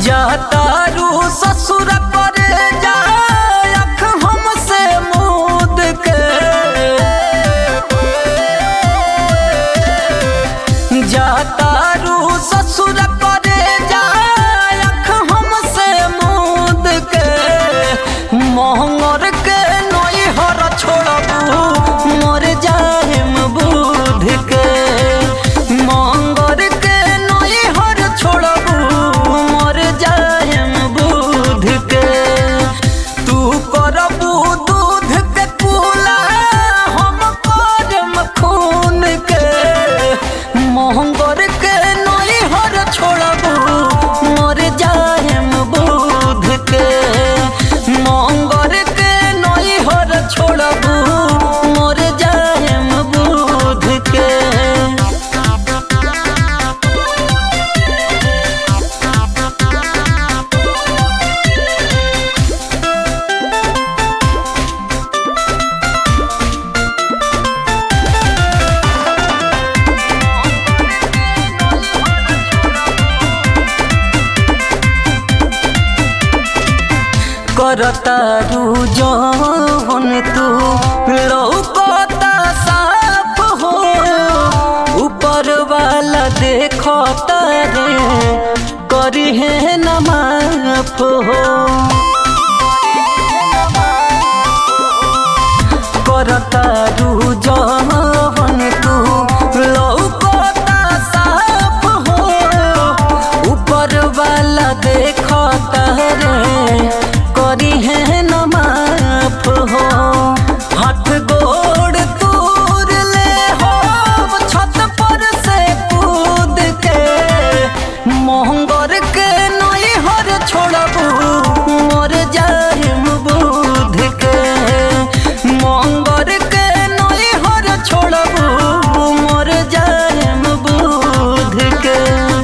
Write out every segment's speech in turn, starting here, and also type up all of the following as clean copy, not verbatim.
जातारू ससुर पर जा अख हमसे मूद के जातारू ससुर पर जा अख हमसे मूद के मोहंगर के नई हर छोड़बू मोर जाहिम बुध के मोहंगर के नई हर छोड़बू मोर जाहिम बुध के तू करबू दूध के कूला हम करम खून के मोहंगर के नई हर छोड़बू मोर जाहिम बुध के मोहंगर के नई हर छोड़बू मोर जाहिम बुध के करतारू जौन तू लौकता साफ हो ऊपर वाला देखता रे करी है न माफ हो करतारू जौन तू लौकता साफ हो ऊपर वाला देखता रे करी है न माफ हो हाथ गोड़ तोड़ ले हो छत पर से कूद के मोहंगर के नई हर छोड़बू मोर जाहिम बुध के मोहंगर के नई हर छोड़बू मोर जाहिम बुध के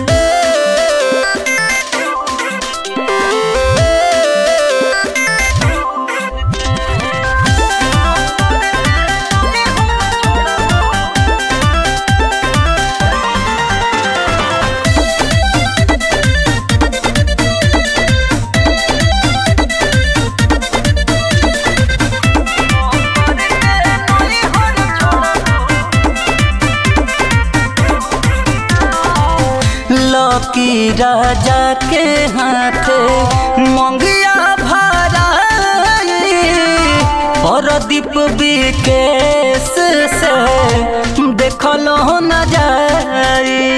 लकी राजा के हाथे मंगिया भराई परदीप विकेश से देखलो न जाई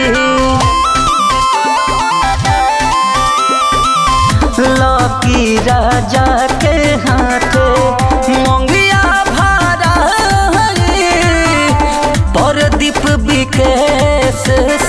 लकी राजा के हाथे मंगिया भराई परदीप विकेश